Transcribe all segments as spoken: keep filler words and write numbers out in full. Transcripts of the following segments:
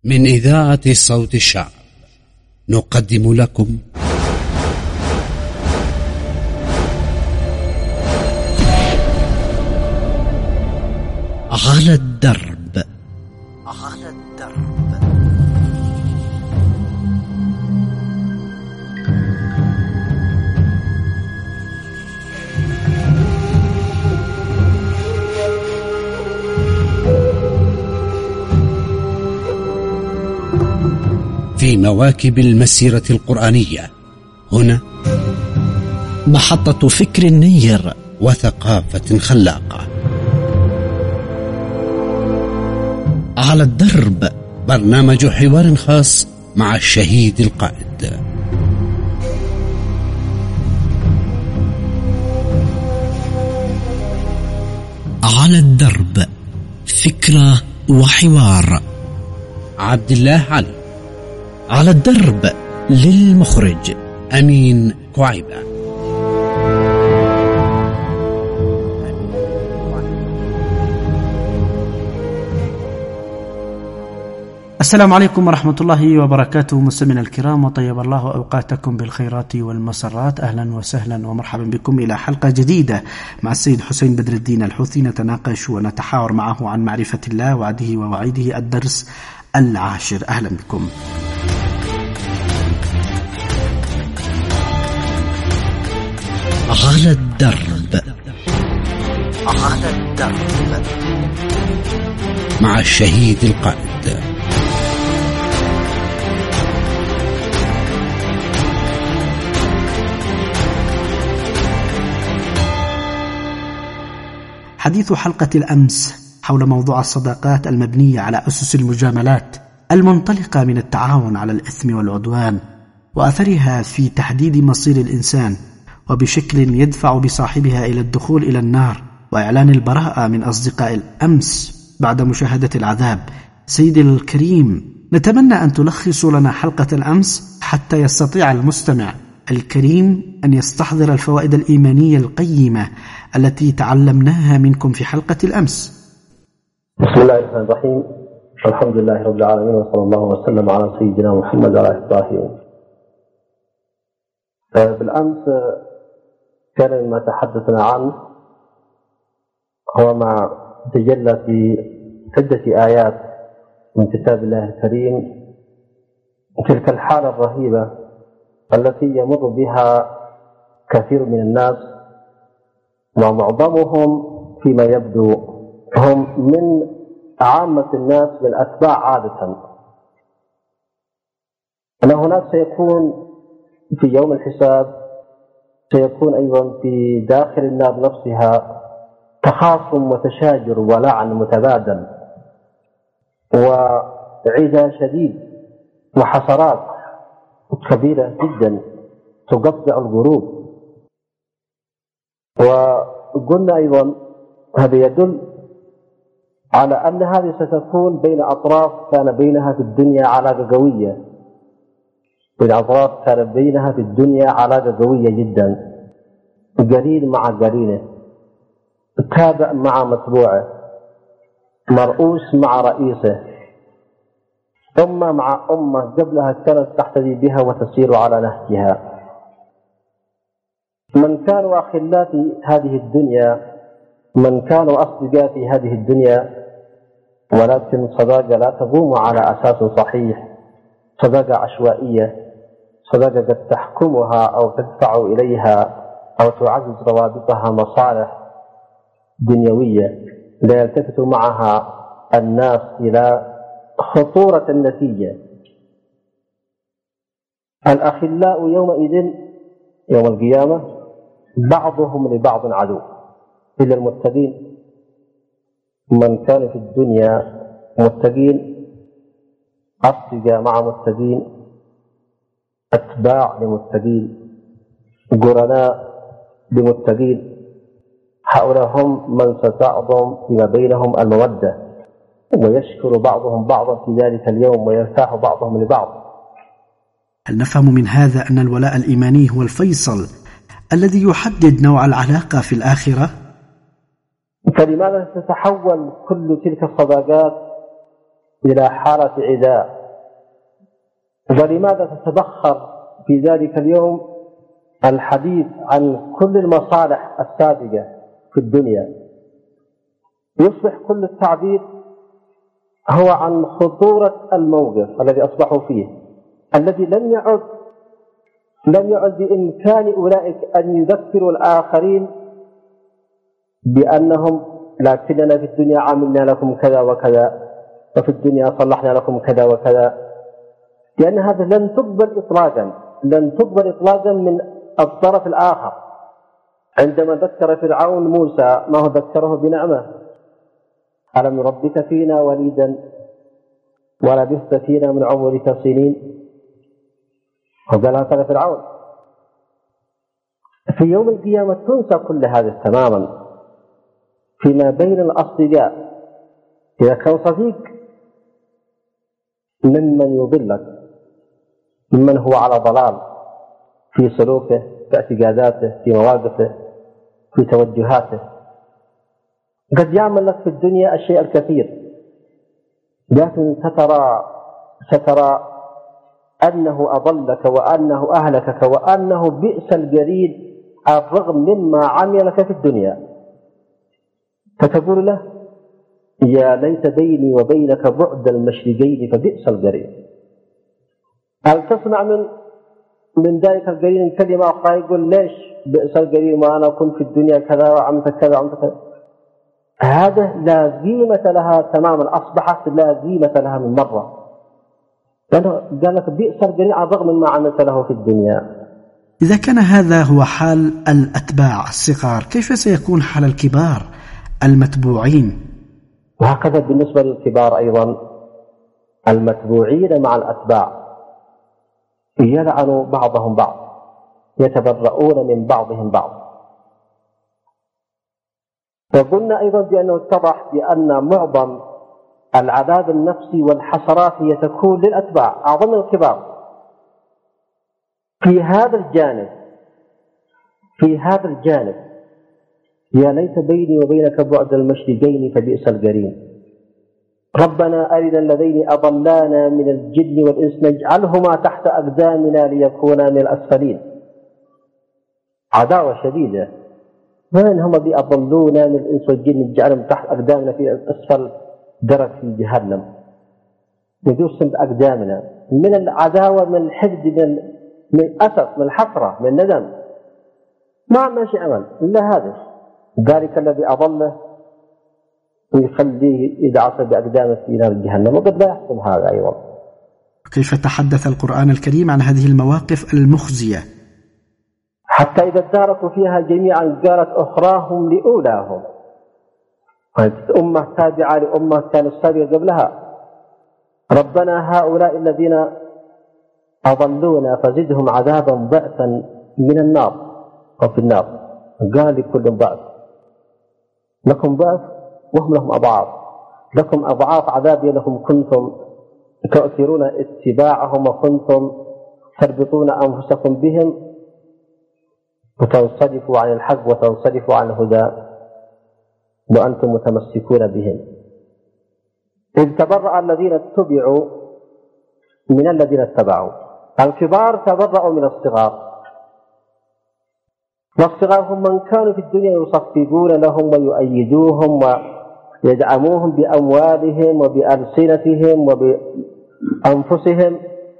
من إذاعة صوت الشعب نقدم لكم على الدرب. على الدرب. في مواكب المسيرة القرآنية هنا محطة فكر نير وثقافة خلاقة. على الدرب، برنامج حوار خاص مع الشهيد القائد. على الدرب، فكرة وحوار. عبد الله علي. على الدرب، للمخرج أمين كعيبة. السلام عليكم ورحمة الله وبركاته مستمعينا الكرام، وطيب الله أوقاتكم بالخيرات والمسرات. أهلا وسهلا ومرحبا بكم إلى حلقة جديدة مع السيد حسين بدر الدين الحوثي، نتناقش ونتحاور معه عن معرفة الله وعده ووعيده، الدرس العاشر. أهلا بكم. على الدرب. على الدرب مع الشهيد القائد. حديث حلقة الأمس حول موضوع الصداقات المبنية على أسس المجاملات المنطلقة من التعاون على الإثم والعدوان، وأثرها في تحديد مصير الإنسان، وبشكل يدفع بصاحبها إلى الدخول إلى النار وإعلان البراءة من أصدقاء الأمس بعد مشاهدة العذاب. سيدي الكريم، نتمنى أن تلخصوا لنا حلقة الأمس حتى يستطيع المستمع الكريم أن يستحضر الفوائد الإيمانية القيمة التي تعلمناها منكم في حلقة الأمس. بسم الله الرحمن الرحيم، الحمد لله رب العالمين، وصلى الله وسلم على سيدنا محمد وعلى آله وصحبه. بالأمس كان مما تحدثنا عنه هو ما تجلى في عدة آيات من كتاب الله الكريم، تلك الحالة الرهيبة التي يمر بها كثير من الناس، ومعظمهم فيما يبدو هم من عامة الناس من أتباع عادة، أن هناك سيكون في يوم الحساب سيكون أيضا في داخل النار نفسها تخاصم وتشاجر ولعن متبادل وعداء شديد وحسرات كبيرة جدا تقطع القلوب. وقلنا أيضا هذا يدل على أن هذه ستكون بين أطراف كان بينها في الدنيا علاقة قوية، بين أطراف كان بينها في الدنيا علاقة قوية جدا، قرين مع قرينه، تابع مع متبوعه، مرؤوس مع رئيسه، أمة مع أمة قبلها كانت تحتذي بها وتسير على نهجها. من كانوا أخلاء في هذه الدنيا، من كانوا أصدقاء في هذه الدنيا، ولكن صداقة لا تقوم على أساس صحيح، صداقة عشوائية، صداقة قد تحكمها أو تدفع إليها أو تعزز روابطها مصالح دنيوية، لا يلتفت معها الناس إلى خطورة النتيجة. الأخلاء يومئذ يوم القيامة بعضهم لبعض عدو إلا المتقين. من كان في الدنيا متقين، أصدقاء مع متقين، أتباع لمتقين، قرناء لمتقين، هؤلاء هم من ستعظم فيما بينهم المودة، ويشكر بعضهم بعضا في ذلك اليوم ويرتاح بعضهم لبعض. هل نفهم من هذا أن الولاء الإيماني هو الفيصل الذي يحدد نوع العلاقة في الآخرة؟ فلماذا تتحول كل تلك الصداقات إلى حالة عداء ولماذا تتبخر في ذلك اليوم الحديث عن كل المصالح السابقة في الدنيا؟ يصبح كل التعبير هو عن خطورة الموقف الذي أصبحوا فيه، الذي لم يعد لم يعد بإمكان أولئك أن يذكروا الآخرين بأنهم لكننا في الدنيا عملنا لكم كذا وكذا، وفي الدنيا صلحنا لكم كذا وكذا، لأن هذا لن تقبل إطلاقا لن تقبل إطلاقا من الطرف الآخر. عندما ذكر فرعون موسى ما هو ذكره بنعمة، ألم نربك فينا وليدا ولبثت فينا من عمرك سنين، وقال هذا فرعون. في يوم القيامة تنسى كل هذا تماما فيما بين الأصدقاء. إذا كان صديق ممن يضلك، ممن هو على ضلال في سلوكه، في اعتقاداته، في مواقفه، في توجهاته، قد يعمل لك في الدنيا الشيء الكثير، لكن سترى سترى أنه أضلك وأنه أهلكك وأنه بئس الجريد الرغم مما عمل لك في الدنيا، فتقول له يا ليت بيني وبينك بعد المشرقين فبئس الجريد. هل تسمع من من ذلك الجريد كلمة أخرى يقول ليش بئس الجريد ما أنا كنت في الدنيا كذا وعملت كذا وعملت كذا؟ هذا لا قيمة لها تماما، أصبحت لا قيمة لها من مرة، لأنه قال لك بئس الجريد على الرغم مما عملت له في الدنيا. إذا كان هذا هو حال الأتباع الصغار، كيف سيكون حال الكبار المتبوعين؟ وهكذا بالنسبة للكبار أيضا، المتبوعين مع الأتباع يلعن بعضهم بعض، يتبرؤون من بعضهم بعض. وقلنا أيضا بأنه اتضح بأن معظم العذاب النفسي والحسرات هي تكون للأتباع أعظم من الكبار. في هذا الجانب في هذا الجانب يا ليت بيني وبينك بعد المشرقين فبئس القرين. ربنا أرنا الذين أضلانا من الجن والإنس نجعلهما تحت أقدامنا ليكونا من الأسفلين. عداوة شديدة، من هم بأضلونا من الإنس والجن نجعلهم تحت أقدامنا في أسفل درك في جهنم، يدوسهم بأقدامنا، من العداوة، من الحقد، من من الأسف، من الحسرة، من الندم، ما عمل شيء عمل إلا هذا. ذلك الذي أضله ويخليه يدعس بأقدامه في نار جهنم، وقد لا يحصل هذا أيضا. كيف تحدث القرآن الكريم عن هذه المواقف المخزية؟ حتى إذا اداركوا فيها جميعا قالت أخراهم لأولاهم، أمة تابعة لأمة كانت سابقة قبلها، ربنا هؤلاء الذين أضلونا فزدهم عذابا ضعفا من النار وفي النار. قال لكل ضعف، لكم ضعف وهم لهم أضعاف، لكم أضعاف عذاب لهم كنتم تؤثرون اتباعهم وكنتم تربطون أنفسكم بهم وتنصرفوا عن الحق وتنصرفوا عن الهدى وأنتم متمسكون بهم. إذ تبرأ الذين اتبعوا من الذين اتبعوا، الكبار تبرأوا من الصغار، والصغار هم من كانوا في الدنيا يصفقون لهم ويؤيدوهم ويدعموهم بأموالهم وبألسنتهم وبأنفسهم،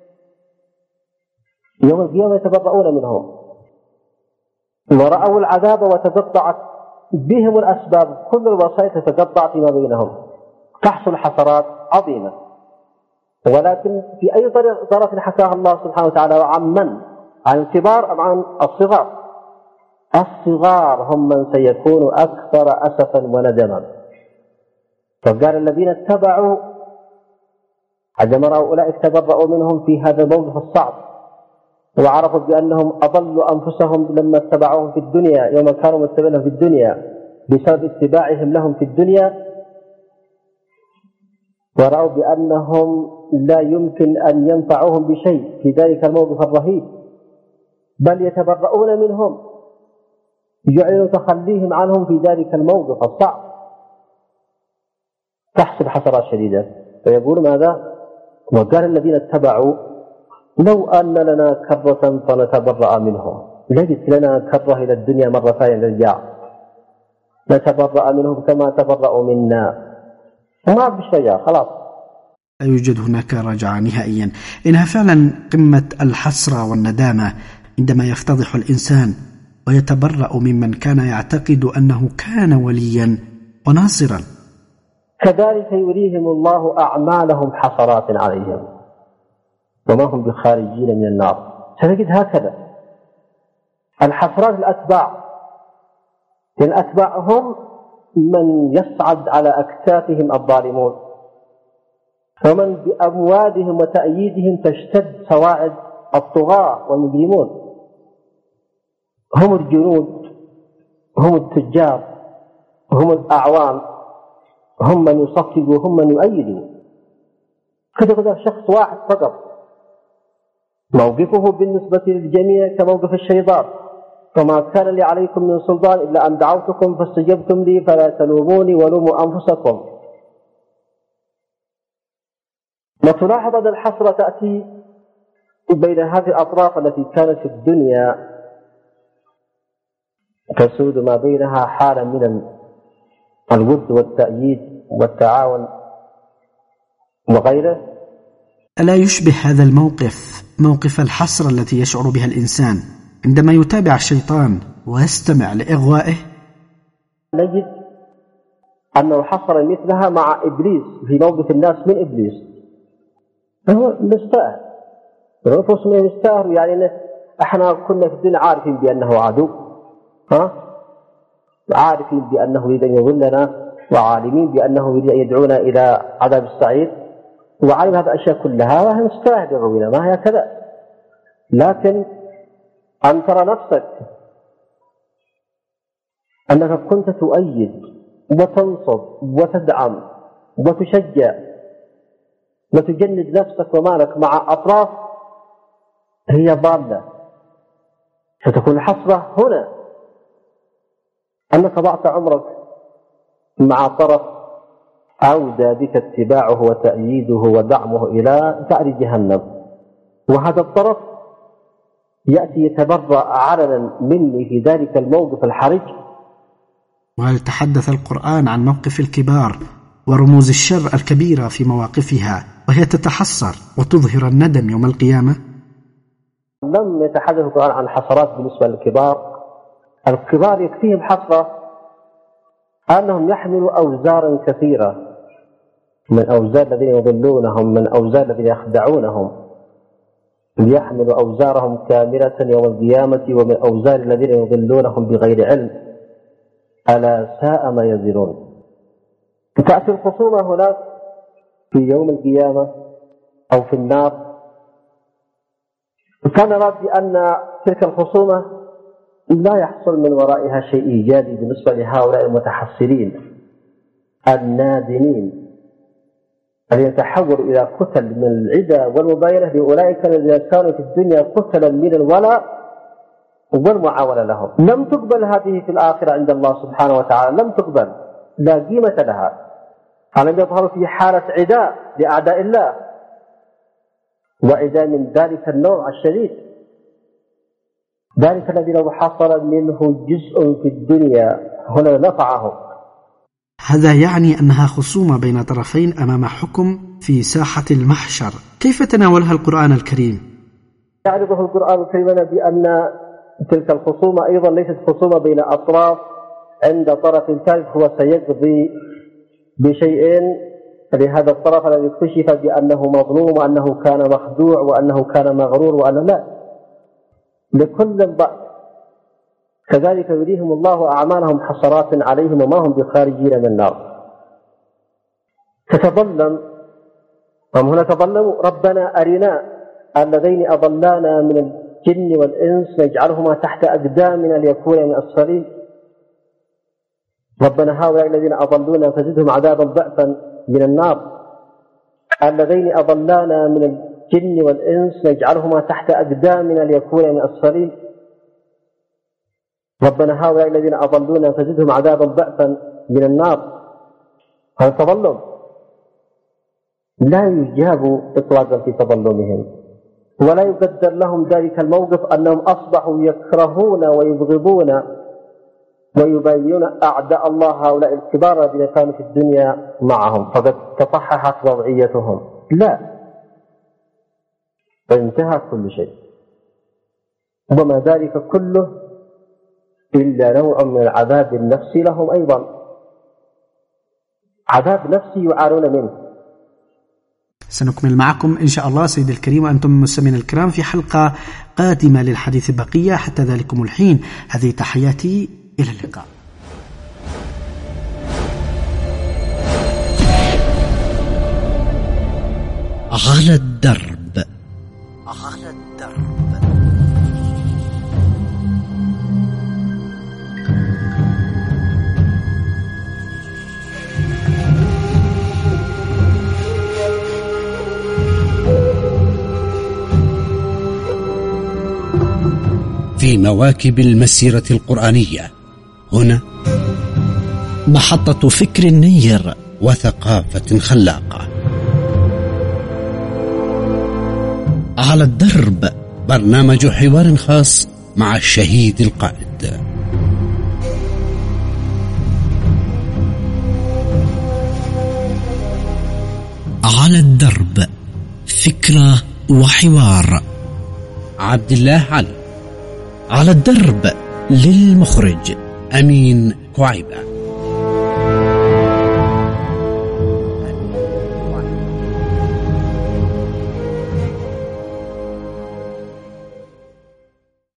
يوم القيامة يتبرؤون منهم ورأوا العذاب وتقطعت بهم الأسباب، كل الوسائل تتقطع فيما بينهم، تحصل حسرات عظيمة. ولكن في أي طرف حكاها الله سبحانه وتعالى عن من؟ عن الكبار أم عن الصغار؟ الصغار هم من سيكون أكثر أسفا وندما. فقال الذين اتبعوا عندما رأوا أولئك تبرؤوا منهم في هذا الموقف الصعب، وعرفوا بأنهم أضلوا أنفسهم لما اتبعوهم في الدنيا، يوم كانوا متبعين في الدنيا بسبب اتباعهم لهم في الدنيا، ورأوا بأنهم لا يمكن أن ينفعوهم بشيء في ذلك الموقف الرهيب، بل يتبرؤون منهم، يعلنوا تخليهم عنهم في ذلك الموقف الصعب، تحصل حسرات شديدة. فيقول ماذا؟ وقال الذين اتبعوا لو أن لنا كرة فنتبرأ منهم، ليست لنا كرة إلى الدنيا مرة ثانية نرجع نتبرأ منهم كما تبرأوا منا، ما بشيء خلاص. لا يوجد هناك رجعة نهائيا. إنها فعلا قمة الحسرة والندامة عندما يفتضح الإنسان ويتبرأ ممن كان يعتقد أنه كان وليا وناصرا. كذلك يريهم الله أعمالهم حسرات عليهم وما هم بخارجين من النار. ستجد هكذا الحسرات الأتباع، لأن الأتباع هم من يصعد على أكتافهم الظالمون، ومن بأموالهم وتأييدهم تشتد سواعد الطغاة والمجرمون، هم الجنود، هم التجار، هم الأعوان، هم من يصفقوا، هم من يؤيدوا. كذا كذا شخص واحد فقط موقفه بالنسبة للجميع كموقف الشيطان، وما كان لي عليكم من سلطان إلا أن دعوتكم فاستجبتم لي فلا تلوموني ولوموا أنفسكم. وتلاحظ أن الحسرة تأتي بين هذه الأطراف التي كانت في الدنيا تسود ما بينها حالا من الود والتأييد والتعاون وغيره. ألا يشبه هذا الموقف موقف الحسرة التي يشعر بها الإنسان عندما يتابع الشيطان ويستمع لإغوائه؟ نجد أنه حصل مثلها مع إبليس في موقف الناس من إبليس. هو مستاهل الرفوس من مستاهل، يعني احنا كنا في الدنيا عارفين بأنه عدو، ها عارفين بأنه يريد أن يضلنا، وعالمين بأنه يريد أن يدعونا إلى عذاب السعير، وعلم هذه الأشياء كلها وهي مستاهل الروينة، ما هي كذا. لكن أن ترى نفسك أنك كنت تؤيد وتنصب وتدعم وتشجع وتجند نفسك ومالك مع أطراف هي ضالة، ستكون الحسرة هنا أنك ضعت عمرك مع طرف أودى بك اتباعه وتأييده ودعمه إلى دار جهنم، وهذا الطرف يأتي يتبرأ علنا مني في ذلك الموقف الحرج. وهل تحدث القرآن عن موقف الكبار ورموز الشر الكبيرة في مواقفها وهي تتحسر وتظهر الندم يوم القيامة؟ لم يتحدث القرآن عن حسرات بالنسبة للكبار. الكبار يكفيهم حسرة أنهم يحملوا أوزارا كثيرة، من أوزار الذين يضلونهم، من أوزار الذين يخدعونهم، ليحملوا أوزارهم كاملة يوم القيامة، ومن أوزار الذين يضلونهم بغير علم، ألا ساء ما يزرون. تأتي الخصومة هناك في يوم القيامة أو في النار، كان نرى بأن تلك الخصومة لا يحصل من ورائها شيء إيجابي بالنسبة لهؤلاء المتحصلين النادمين الذين يتحولوا إلى قتل من العدى والمباينة لأولئك الذين كانوا في الدنيا قتلا من الولاء والمعاونة لهم. لم تقبل هذه في الآخرة عند الله سبحانه وتعالى، لم تقبل، لا قيمة لها، ألم يظهروا في حالة عداء لأعداء الله، وعداء من ذلك النوع الشديد، ذلك الذي لو حصل منه جزء في الدنيا هنا نفعه. هذا يعني أنها خصومة بين طرفين أمام حكم في ساحة المحشر. كيف تناولها القرآن الكريم؟ يعرضه القرآن الكريم بأن تلك الخصومة أيضا ليست خصومة بين أطراف عند طرف ثالث هو سيقضي بشيئين لهذا الطرف الذي اكتشف بأنه مظلوم وأنه كان مخدوع وأنه كان مغرور، وأن لا، لكل ضعف. كذلك يريهم الله أعمالهم حسرات عليهم وما هم بخارجين من النار. تتظلم، هم هنا تظلموا، ربنا أرنا الذين أضلانا من الجن والإنس نجعلهما تحت أقدامنا ليكون من الأسفلين. ربنا هؤلاء الذين أضلونا فزدهم عذابا ضعفا من النار. الذين أضلانا من الجن والإنس نجعلهما تحت أقدامنا ليكون من الأسفلين. ربنا هؤلاء الذين أضلونا فزدهم عذابا ضعفا من النار. هذا تظلم لا يجاب إطلاقا في تظلمهم، ولا يقدر لهم ذلك الموقف أنهم أصبحوا يكرهون ويبغضون ويبايعون أعداء الله هؤلاء الكبار الذين كانوا في الدنيا معهم، فقد تصححت وضعيتهم. لا، فانتهى كل شيء. وما ذلك كله إلا نوع من العذاب النفسي لهم أيضا، عذاب نفسي يعانون منه. سنكمل معكم إن شاء الله سيد الكريم وأنتم المستمعين الكرام في حلقة قادمة للحديث بقية. حتى ذلكم الحين هذه تحياتي، إلى اللقاء. على الدرب. على الدرب. في مواكب المسيرة القرآنية، هنا محطة فكر نير وثقافة خلاقة. على الدرب، برنامج حوار خاص مع الشهيد القائد. على الدرب، فكرة وحوار. عبد الله علي. على الدرب، للمخرج أمين كعيبة.